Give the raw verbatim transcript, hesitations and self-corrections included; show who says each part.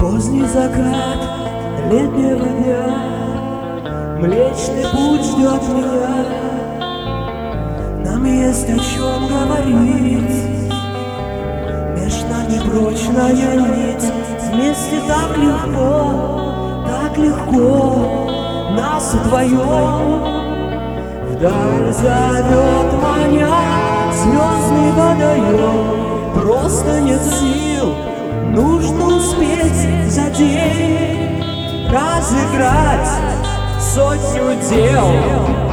Speaker 1: Поздний закат летнего дня, Млечный путь ждет меня. Нам есть о чем говорить, меж нами прочная нить. Вместе так легко, так легко нас вдвоем. Вдаль зовет маня звездный водоем. Просто нет сил, нужно успеть за день разыграть сотню дел.